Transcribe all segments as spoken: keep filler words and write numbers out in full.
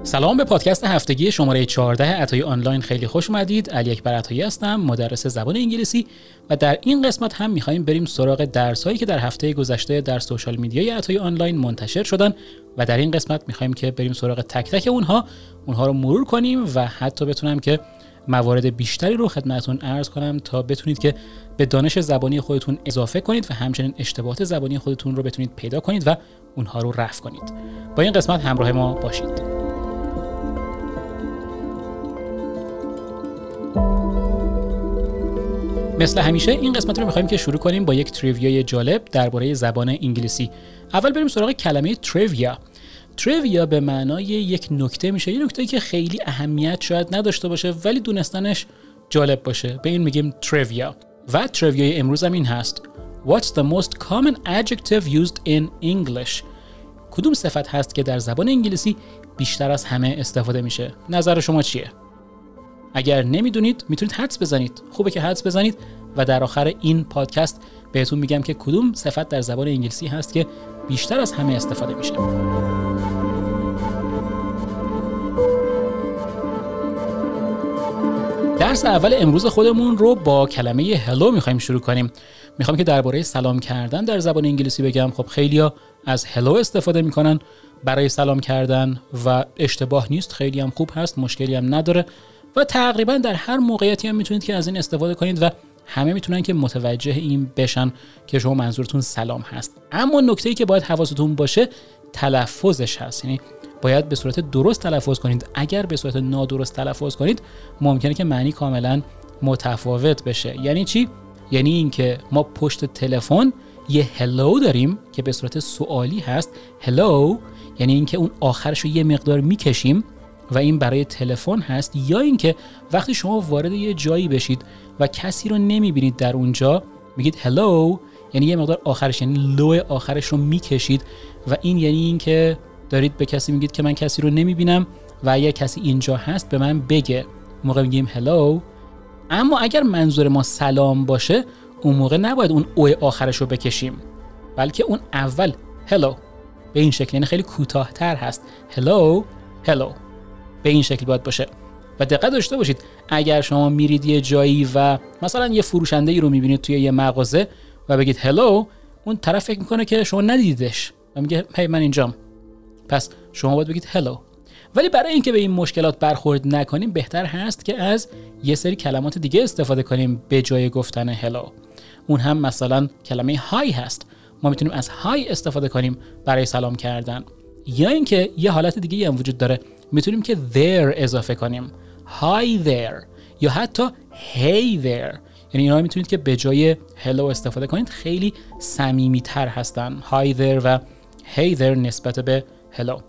سلام، به پادکست هفتگی شماره چهارده عطایی آنلاین خیلی خوش اومدید. علی اکبر عطایی هستم، مدرس زبان انگلیسی و در این قسمت هم می‌خوایم بریم سراغ درسایی که در هفته گذشته در سوشال میدیای عطایی آنلاین منتشر شدن و در این قسمت می‌خوایم که بریم سراغ تک تک اونها اونها رو مرور کنیم و حتی بتونم که موارد بیشتری رو خدمتتون عرض کنم تا بتونید که به دانش زبانی خودتون اضافه کنید و همچنین اشتباهات زبانی خودتون رو بتونید پیدا کنید و اونها رو رفع کنید. با این قسمت همراه ما باشید. مثل همیشه این قسمت رو می‌خوایم که شروع کنیم با یک تریویای جالب درباره زبان انگلیسی. اول بریم سراغ کلمه تریویا. تریویا به معنای یک نکته میشه، یک نکته‌ای که خیلی اهمیت شاید نداشته باشه ولی دونستنش جالب باشه. به این میگیم تریویا. و تریویای امروز هم این هست: What's the most common adjective used in English؟ کدوم صفت هست که در زبان انگلیسی بیشتر از همه استفاده میشه؟ نظر شما چیه؟ اگر نمیدونید میتونید حدس بزنید. خوبه که حدس بزنید و در آخر این پادکست بهتون میگم که کدوم صفت در زبان انگلیسی هست که بیشتر از همه استفاده میشه. درس اول امروز خودمون رو با کلمه هلو میخوایم شروع کنیم. میخوام که درباره سلام کردن در زبان انگلیسی بگم. خب خیلیا از هلو استفاده میکنن برای سلام کردن و اشتباه نیست، خیلی هم خوب هست، مشکلی هم نداره و تقریبا در هر موقعیتی هم میتونید که از این استفاده کنید و همه میتونن که متوجه این بشن که شما منظورتون سلام هست. اما نکته‌ای که باید حواستون باشه تلفظش هست، یعنی باید به صورت درست تلفظ کنید. اگر به صورت نادرست تلفظ کنید ممکنه که معنی کاملا متفاوت بشه. یعنی چی؟ یعنی اینکه ما پشت تلفن یه هلو داریم که به صورت سوالی هست، هلو، یعنی اینکه اون آخرش رو یه مقدار میکشیم و این برای تلفن هست. یا اینکه وقتی شما وارد یه جایی بشید و کسی رو نمیبینید در اونجا میگید هلو، یعنی یه مقدار آخرش، یعنی لو آخرش رو میکشید و این یعنی اینکه دارید به کسی میگید که من کسی رو نمیبینم و اگر کسی اینجا هست به من بگه. موقع میگیم هلو. اما اگر منظور ما سلام باشه اون موقع نباید اون او آخرش رو بکشیم، بلکه اون اول هلو به این شکل، یعنی خیلی کوتاه‌تر هست، هلو هلو به این شکل باید باشه. و دقت داشته باشید اگر شما میرید یه جایی و مثلا یه فروشنده‌ای رو میبینید توی یه مغازه و بگید هلو، اون طرف فکر میکنه که شما ندیدیدش و میگه هی من اینجام، پس شما باید بگید هلو. ولی برای اینکه به این مشکلات برخورد نکنیم بهتر هست که از یه سری کلمات دیگه استفاده کنیم به جای گفتن هلو. اون هم مثلا کلمه های هست. ما میتونیم از های استفاده کنیم برای سلام کردن. یا اینکه یه حالت دیگه هم وجود داره، میتونیم که there اضافه کنیم، hi there، یا حتی hey there. یعنی اینا میتونید که به جای hello استفاده کنید، خیلی صمیمیتر هستن hi there و hey there نسبت به hello.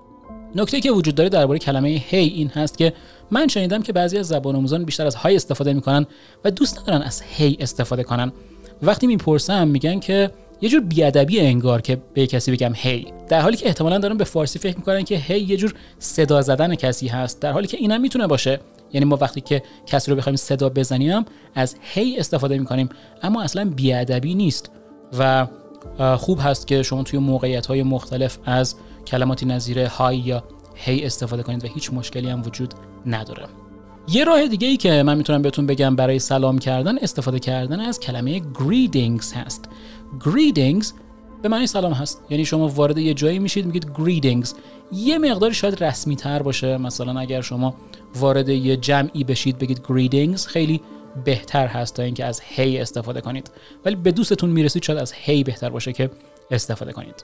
نکته که وجود داره درباره کلمه hey این هست که من شنیدم که بعضی از زبان آموزان بیشتر از های استفاده میکنن و دوست ندارن از hey استفاده کنن. وقتی میپرسم میگن که یه جور بیادبی انگار که به کسی بگم هی، در حالی که احتمالاً دارن به فارسی فکر میکنن که هی یه جور صدا زدن کسی هست، در حالی که اینم میتونه باشه. یعنی ما وقتی که کسی رو بخوایم صدا بزنیم از هی استفاده میکنیم، اما اصلا بیادبی نیست و خوب هست که شما توی موقعیت‌های مختلف از کلماتی نظیر های یا هی استفاده کنید و هیچ مشکلی هم وجود نداره. یه راه دیگه ای که من میتونم بهتون بگم برای سلام کردن استفاده کردن از کلمه greetings هست. greetings به معنی سلام هست، یعنی شما وارد یه جایی میشید میگید greetings. یه مقداری شاید رسمی تر باشه، مثلا اگر شما وارد یه جمعی بشید بگید greetings خیلی بهتر هست تا اینکه از هی استفاده کنید. ولی به دوستتون میرسید شاید از هی بهتر باشه که استفاده کنید.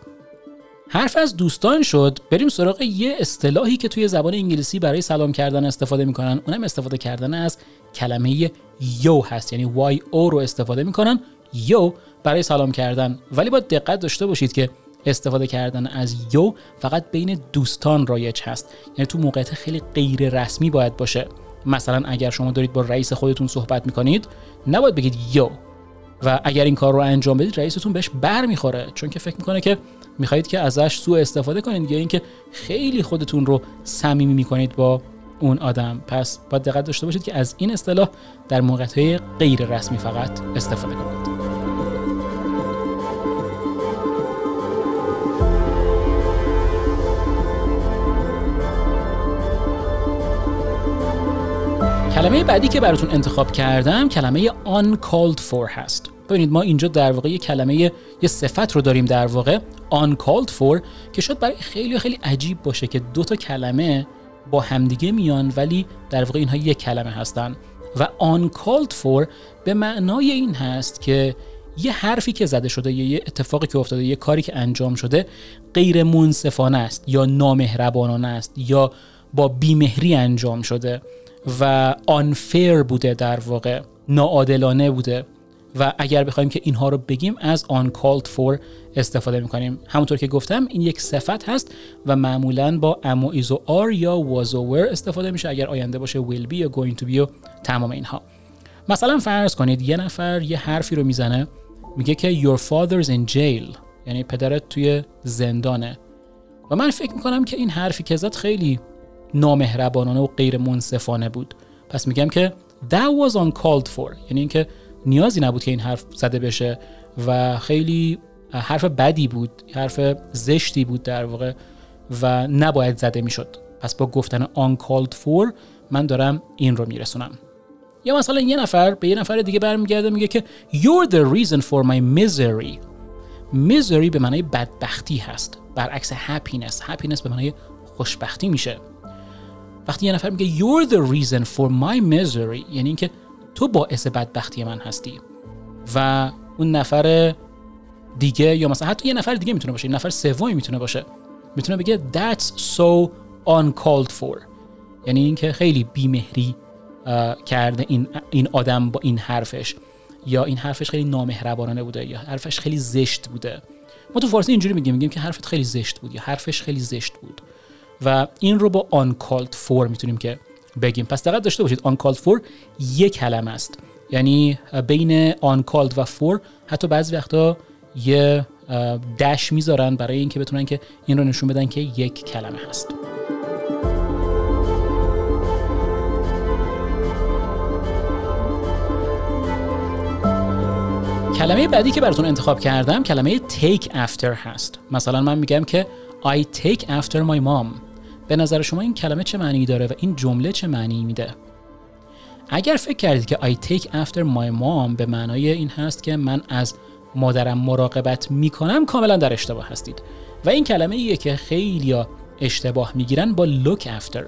حرف از دوستان شد، بریم سراغ یه اصطلاحی که توی زبان انگلیسی برای سلام کردن استفاده میکنن. اونم استفاده کردن از کلمه یو هست، یعنی وای او رو استفاده میکنن یو برای سلام کردن. ولی باید دقت داشته باشید که استفاده کردن از یو فقط بین دوستان رایج هست، یعنی تو موقعیت خیلی غیر رسمی باید باشه. مثلا اگر شما دارید با رئیس خودتون صحبت میکنید نباید بگید یو، و اگر این کار رو انجام بدید رئیستون بهش بر میخوره، چون که فکر میکنه که میخواهید که ازش سوء استفاده کنید یا اینکه خیلی خودتون رو صمیمی میکنید با اون آدم. پس باید دقت داشته باشید که از این اصطلاح در موقعیت‌های غیر رسمی فقط استفاده کنید. کلمه بعدی که براتون انتخاب کردم کلمه uncalled for هست. ببینید ما اینجا در واقع یه کلمه یه صفت رو داریم در واقع uncalled for که شاید برای خیلی خیلی عجیب باشه که دو تا کلمه با همدیگه میان ولی در واقع اینها یک کلمه هستن. و uncalled for به معنای این هست که یه حرفی که زده شده یا یه اتفاقی که افتاده، یه کاری که انجام شده غیر منصفانه است یا نامهربانانه است یا با بیمهری انجام شده و unfair بوده، در واقع ناعادلانه بوده. و اگر بخوایم که اینها رو بگیم از uncalled for استفاده میکنیم. همونطور که گفتم این یک صفت هست و معمولاً با am و is و are یا was و were استفاده میشه. اگر آینده باشه will be یا going to be و تمام اینها. مثلا فرض کنید یه نفر یه حرفی رو میزنه، میگه که your father's in jail، یعنی پدرت توی زندانه. و من فکر میکنم که این حرفی که زد خیلی نامهربانانه و غیر منصفانه بود. پس میگم که that was uncalled for، یعنی اینکه نیازی نبود که این حرف زده بشه و خیلی حرف بدی بود، حرف زشتی بود در واقع و نباید زده میشد. پس با گفتن uncalled for من دارم این رو میرسونم. یا مثلا یه نفر به یه نفر دیگه برمیگرده میگه که you're the reason for my misery. misery به معنای بدبختی هست، برعکس happiness. happiness به معنای خوشبختی میشه. وقتی یه نفر میگه you're the reason for my misery یعنی اینکه تو باعث بدبختی من هستی. و اون نفر دیگه یا مثلا حتی یه نفر دیگه میتونه باشه، یه نفر سومی میتونه باشه، میتونه بگه that's so uncalled for، یعنی اینکه خیلی بیمهری کرده این این آدم با این حرفش، یا این حرفش خیلی نامهربانانه بوده، یا حرفش خیلی زشت بوده. ما تو فارسی اینجوری میگیم میگیم که حرفت خیلی زشت بود یا حرفش خیلی زشت بود. و این رو با uncalled for میتونیم که بگیم. پس دقت داشته باشید uncalled for یک کلمه است، یعنی بین uncalled و for حتی بعضی وقتا یه دش میذارن برای اینکه بتونن که این رو نشون بدن که یک کلمه هست. کلمه بعدی که براتون انتخاب کردم کلمه take after هست. مثلا من میگم که I take after my mom. به نظر شما این کلمه چه معنی داره و این جمله چه معنی میده؟ اگر فکر کردید که I take after my mom به معنای این هست که من از مادرم مراقبت میکنم، کاملا در اشتباه هستید. و این کلمه ایه که خیلیا اشتباه میگیرن با look after.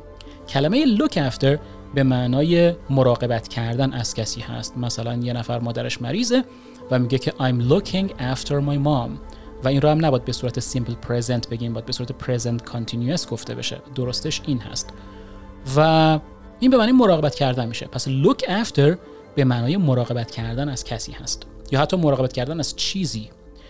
کلمه look after به معنای مراقبت کردن از کسی هست. مثلا یه نفر مادرش مریضه و میگه که I'm looking after my mom و این رو هم نباید به صورت simple present بگیم، باید به صورت present continuous گفته بشه. درستش این هست و این به معنی مراقبت کردن میشه. پس look after به معنای مراقبت کردن از کسی هست یا حتی مراقبت کردن از چیزی.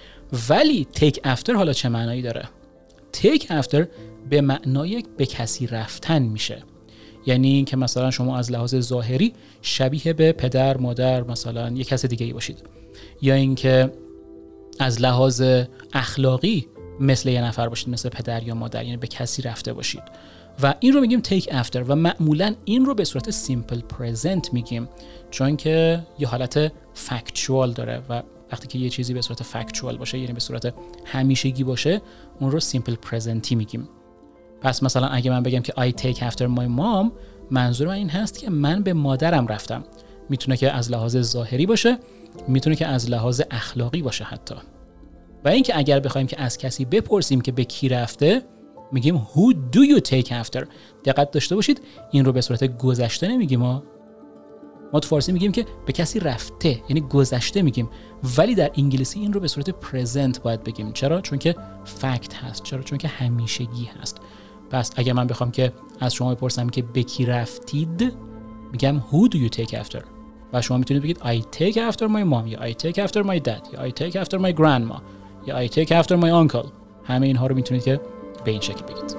ولی take after حالا چه معنایی داره؟ take after به معنای به کسی رفتن میشه، یعنی که مثلا شما از لحاظ ظاهری شبیه به پدر، مادر، مثلا یک کس دیگه ای باشید، یا اینکه از لحاظ اخلاقی مثل یه نفر باشید، مثل پدر یا مادر، یعنی به کسی رفته باشید. و این رو میگیم take after و معمولا این رو به صورت simple present میگیم، چون که یه حالت factual داره و وقتی که یه چیزی به صورت factual باشه، یعنی به صورت همیشگی باشه، اون رو simple presentی میگیم. پس مثلا اگه من بگم که I take after my mom، منظور من این هست که من به مادرم رفتم. میتونه که از لحاظ ظاهری باشه، میتونه که از لحاظ اخلاقی باشه حتی. و اینکه اگر بخوایم که از کسی بپرسیم که به کی رفته، میگیم who do you take after. دقت داشته باشید این رو به صورت گذشته نمیگیم. ما ما تو فارسی میگیم که به کسی رفته، یعنی گذشته میگیم، ولی در انگلیسی این رو به صورت present باید بگیم. چرا؟ چون که فکت هست. چرا؟ چون که همیشگی هست. پس اگر من بخوام که از شما بپرسم که به کی رفتید، میگم who do you take after و شما میتونید بگید I take after my mom یا I take after my dad یا I take after my grandma یا I take after my uncle. همه اینها رو میتونید که به این شکل بگید.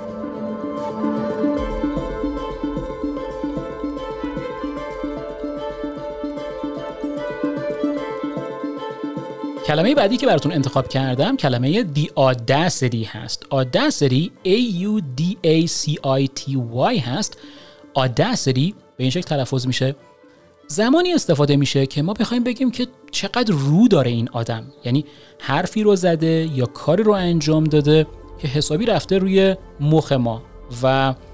کلمه بعدی که براتون انتخاب کردم کلمه the audacity هست. audacity A U D A C I T Y هست. audacity به این شکل تلفظ میشه. زمانی استفاده میشه که ما بخوایم بگیم که چقدر رو داره این آدم، یعنی حرفی رو زده یا کاری رو انجام داده که حسابی رفته روی مخ ما و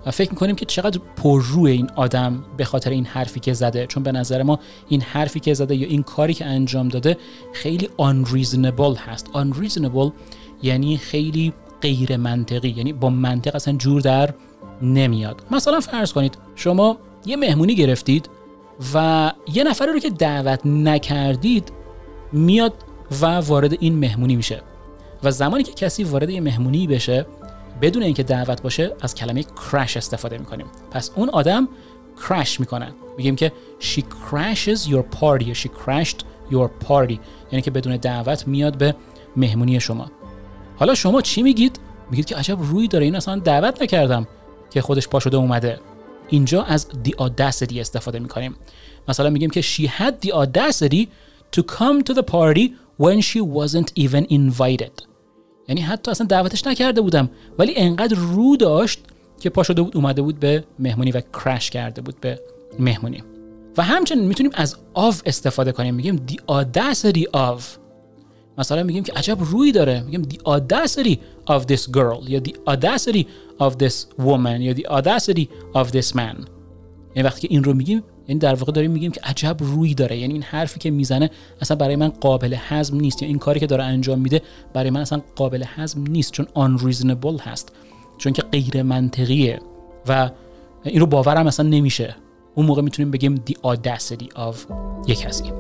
و فکر میکنیم که چقدر پرروه این آدم به خاطر این حرفی که زده، چون به نظر ما این حرفی که زده یا این کاری که انجام داده خیلی unreasonable هست. unreasonable یعنی خیلی غیر منطقی، یعنی با منطق اصلا جور در نمیاد. مثلا فرض کنید شما یه مهمونی گرفتید و یه نفر رو که دعوت نکردید میاد و وارد این مهمونی میشه و زمانی که کسی وارد یه مهمونی بشه بدون اینکه دعوت باشه از کلمه crash استفاده میکنیم. پس اون آدم crash میکنه، میگیم که she crashes your party، she crashed your party، یعنی که بدون دعوت میاد به مهمونی شما. حالا شما چی میگید؟ میگید که عجب روی داره، این اصلا دعوت نکردم که خودش پا شده اومده. اینجا از the audacity استفاده میکنیم. مثلا میگیم که she had the audacity to come to the party when she wasn't even invited. یعنی حتی اصلا دعوتش نکرده بودم ولی انقدر رو داشت که پا شده بود اومده بود به مهمونی و کرش کرده بود به مهمونی. و همچنین میتونیم از of استفاده کنیم، میگیم the audacity of. مثلا میگیم که عجب روی داره، میگیم the audacity of this girl یا the audacity of this woman یا the audacity of this man. یعنی وقتی که این رو میگیم یعنی در واقع داریم میگیم که عجب روی داره، یعنی این حرفی که میزنه اصلا برای من قابل هضم نیست، یا این کاری که داره انجام میده برای من اصلا قابل هضم نیست، چون unreasonable هست، چون که غیر منطقیه و این رو باورم اصلا نمیشه. اون موقع میتونیم بگیم the audacity of یک کسی.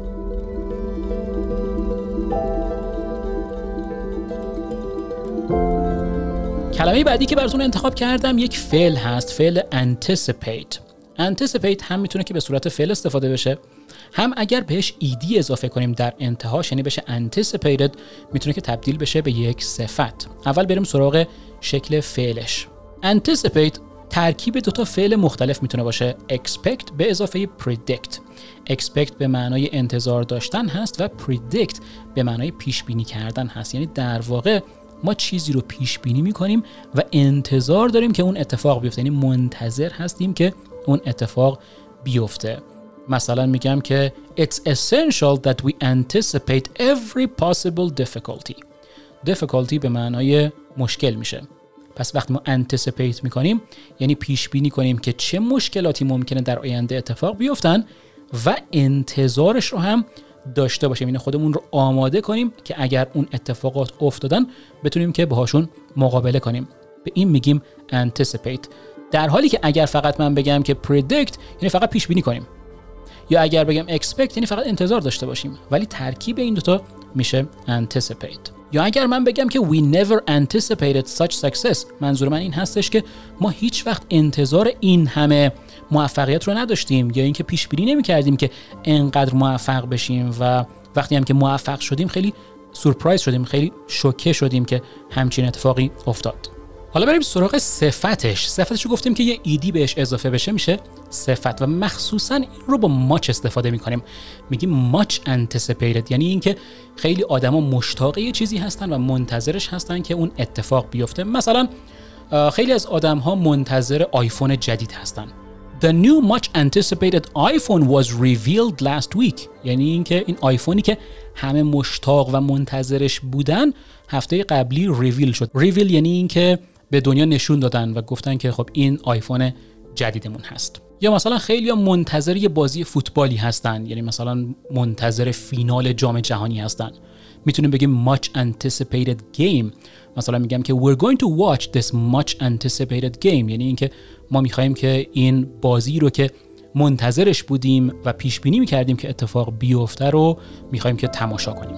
کلمه بعدی که براتون انتخاب کردم یک فعل هست، فعل anticipate. anticipate هم میتونه که به صورت فعل استفاده بشه، هم اگر بهش ایدی اضافه کنیم در انتهاش یعنی بشه anticipated میتونه که تبدیل بشه به یک صفت. اول بریم سراغ شکل فعلش. anticipate ترکیب دو تا فعل مختلف میتونه باشه، expect به اضافه predict. expect به معنای انتظار داشتن هست و predict به معنای پیش بینی کردن هست. یعنی در واقع ما چیزی رو پیش بینی میکنیم و انتظار داریم که اون اتفاق بیفته، یعنی منتظر هستیم که اون اتفاق بیفته. مثلا میگم که it's essential that we anticipate every possible difficulty. difficulty به معنای مشکل میشه. پس وقتی ما anticipate میکنیم یعنی پیش بینی کنیم که چه مشکلاتی ممکنه در آینده اتفاق بیفتن و انتظارش رو هم داشته باشیم، یعنی خودمون رو آماده کنیم که اگر اون اتفاقات افتادن بتونیم که باهاشون مقابله کنیم. به این میگیم anticipate. در حالی که اگر فقط من بگم که predict یعنی فقط پیش بینی کنیم، یا اگر بگم expect یعنی فقط انتظار داشته باشیم، ولی ترکیب این دوتا میشه anticipate. یا اگر من بگم که we never anticipated such success، منظور من این هستش که ما هیچ وقت انتظار این همه موفقیت رو نداشتیم یا اینکه پیش بینی نمی‌کردیم که انقدر موفق بشیم و وقتی هم که موفق شدیم خیلی سورپرایز شدیم، خیلی شوکه شدیم که همچین اتفاقی افتاد. حالا بریم سراغ صفتش. صفتش رو گفتیم که یه ایدی بهش اضافه بشه میشه صفت و مخصوصا این رو با much استفاده میکنیم. میگیم much anticipated یعنی اینکه خیلی آدما مشتاق یه چیزی هستن و منتظرش هستن که اون اتفاق بیفته. مثلا خیلی از آدم‌ها منتظر آیفون جدید هستن. The new much anticipated iPhone was revealed last week. یعنی اینکه این آیفونی که همه مشتاق و منتظرش بودن هفته قبلی ریویل شد. ریویل یعنی اینکه به دنیا نشون دادن و گفتن که خب این آیفون جدیدمون هست. یا مثلا خیلی منتظر یه بازی فوتبالی هستن، یعنی مثلا منتظر فینال جام جهانی هستن. میتونیم بگیم much anticipated game. مثلا میگم که we're going to watch this much anticipated game، یعنی اینکه ما میخوایم که این بازی رو که منتظرش بودیم و پیش بینی میکردیم که اتفاق بیفته رو میخوایم که تماشا کنیم.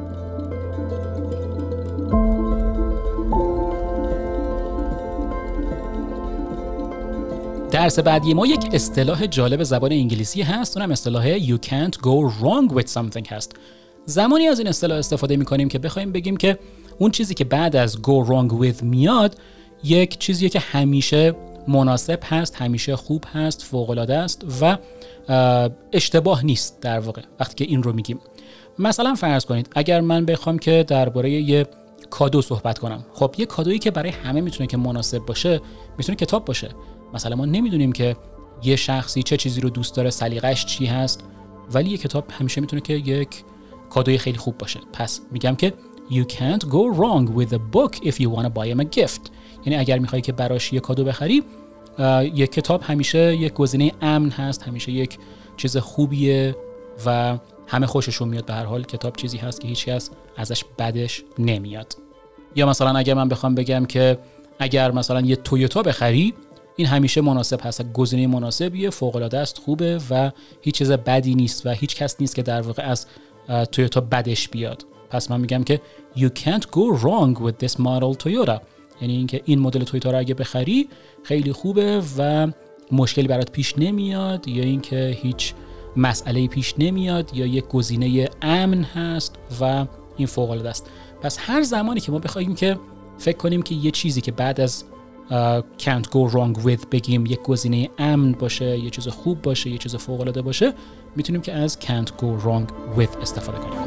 درس بعدی ما یک اصطلاح جالب زبان انگلیسی هست، اونم اصطلاح you can't go wrong with something هست. زمانی از این اصطلاح استفاده میکنیم که بخوایم بگیم که اون چیزی که بعد از go wrong with میاد یک چیزیه که همیشه مناسب هست، همیشه خوب هست، فوق‌العاده است و اشتباه نیست در واقع وقتی که این رو میگیم. مثلا فرض کنید اگر من بخوام که درباره یه کادو صحبت کنم، خب یه کادویی که برای همه میتونه که مناسب باشه میتونه کتاب باشه. مثلا ما نمیدونیم که یه شخصی چه چیزی رو دوست داره، سلیقه‌اش چی هست، ولی یه کتاب همیشه میتونه که یک کادوی خیلی خوب باشه. پس میگم که you can't go wrong with a book if you want to buy him a gift. یعنی اگر میخوای که براش یه کادو بخری یک کتاب همیشه یک گزینه امن هست، همیشه یک چیز خوبیه و همه خوششون میاد. به هر حال کتاب چیزی هست که هیچ کس ازش بدش نمیاد. یا مثلا اگر من بخوام بگم که اگر مثلا یه تویوتا بخری، این همیشه مناسب هست، گزینه مناسبیه، فوق العاده است، خوبه و هیچ چیز بدی نیست و هیچ کس نیست که در واقع از تویوتا بدش بیاد. پس من میگم که you can't go wrong with this model Toyota، یعنی اینکه این مدل تویوتا رو اگه بخری خیلی خوبه و مشکلی برات پیش نمیاد، یا اینکه هیچ مسئله‌ای پیش نمیاد، یا یک گزینه امن هست و این فوق العاده است. پس هر زمانی که ما بخوایم که فکر کنیم که یه چیزی که بعد از uh, can't go wrong with بگیم یک گزینه امن باشه، یه چیز خوب باشه، یه چیز فوق العاده باشه، میتونیم که از can't go wrong with استفاده کنیم.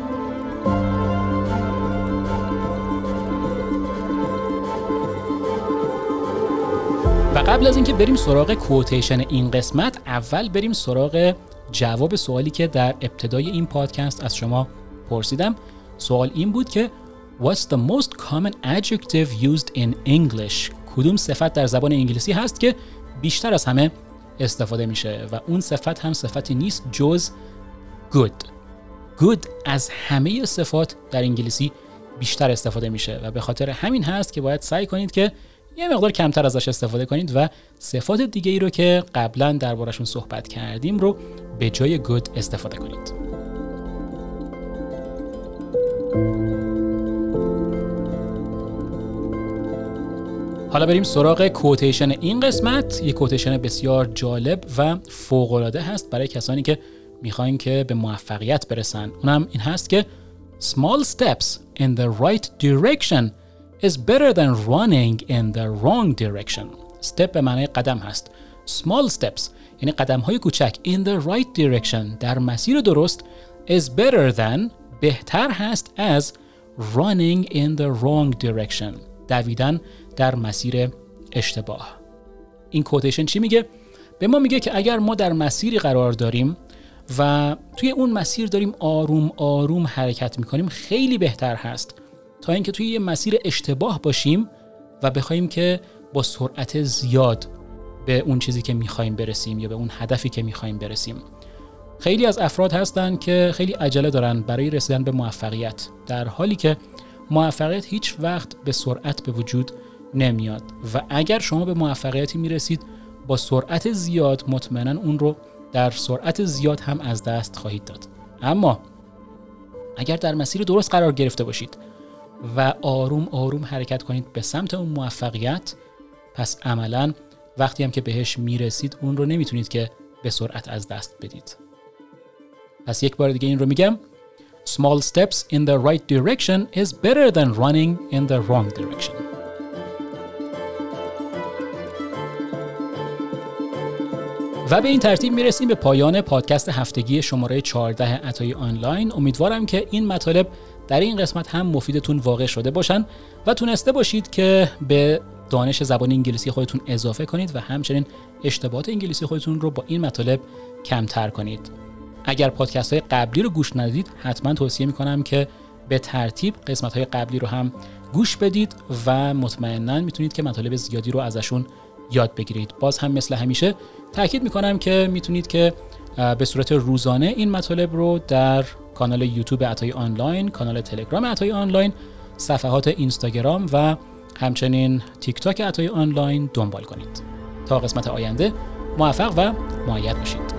و قبل از اینکه بریم سراغ کوتیشن این قسمت، اول بریم سراغ جواب سوالی که در ابتدای این پادکست از شما پرسیدم. سوال این بود که What's the most common adjective used in English؟ کدوم صفت در زبان انگلیسی هست که بیشتر از همه استفاده میشه؟ و اون صفت هم صفتی نیست جز good. good از همه صفات در انگلیسی بیشتر استفاده میشه و به خاطر همین هست که باید سعی کنید که یه مقدار کمتر ازش استفاده کنید و صفات دیگه ای رو که قبلا دربارشون صحبت کردیم رو به جای good استفاده کنید. حالا بریم سراغ کوتیشن این قسمت. یک کوتیشن بسیار جالب و فوق‌العاده هست برای کسانی که میخواین که به موفقیت برسن. اونم این هست که Small steps in the right direction is better than running in the wrong direction. Step به معنی قدم هست. Small steps یعنی قدم های کوچک in the right direction در مسیر درست is better than بهتر هست as running in the wrong direction دویدن در مسیر اشتباه. این کوتیشن چی میگه؟ به ما میگه که اگر ما در مسیری قرار داریم و توی اون مسیر داریم آروم آروم حرکت میکنیم، خیلی بهتر هست تا اینکه توی یه مسیر اشتباه باشیم و بخوایم که با سرعت زیاد به اون چیزی که میخوایم برسیم یا به اون هدفی که میخوایم برسیم. خیلی از افراد هستن که خیلی عجله دارن برای رسیدن به موفقیت، در حالی که موفقیت هیچ وقت به سرعت به وجود نمیاد و اگر شما به موفقیتی میرسید با سرعت زیاد، مطمئنا اون رو در سرعت زیاد هم از دست خواهید داد. اما اگر در مسیر درست قرار گرفته باشید و آروم آروم حرکت کنید به سمت اون موفقیت، پس عملاً وقتی هم که بهش میرسید اون رو نمیتونید که به سرعت از دست بدید. پس یک بار دیگه این رو میگم Small steps in the right direction is better than running in the wrong direction. و به این ترتیب میرسیم به پایان پادکست هفتگی شماره چهارده عطای آنلاین. امیدوارم که این مطالب در این قسمت هم مفیدتون واقع شده باشن و تونسته باشید که به دانش زبان انگلیسی خودتون اضافه کنید و همچنین اشتباهات انگلیسی خودتون رو با این مطالب کمتر کنید. اگر پادکست های قبلی رو گوش ندید، حتما توصیه میکنم که به ترتیب قسمت های قبلی رو هم گوش بدید و مطمئنا میتونید که مطالب زیادی رو ازشون یاد بگیرید. باز هم مثل همیشه تاکید میکنم که میتونید که به صورت روزانه این مطالب رو در کانال یوتیوب عطای آنلاین، کانال تلگرام عطای آنلاین، صفحات اینستاگرام و همچنین تیک تاک عطای آنلاین دنبال کنید. تا قسمت آینده موفق و مؤید باشید.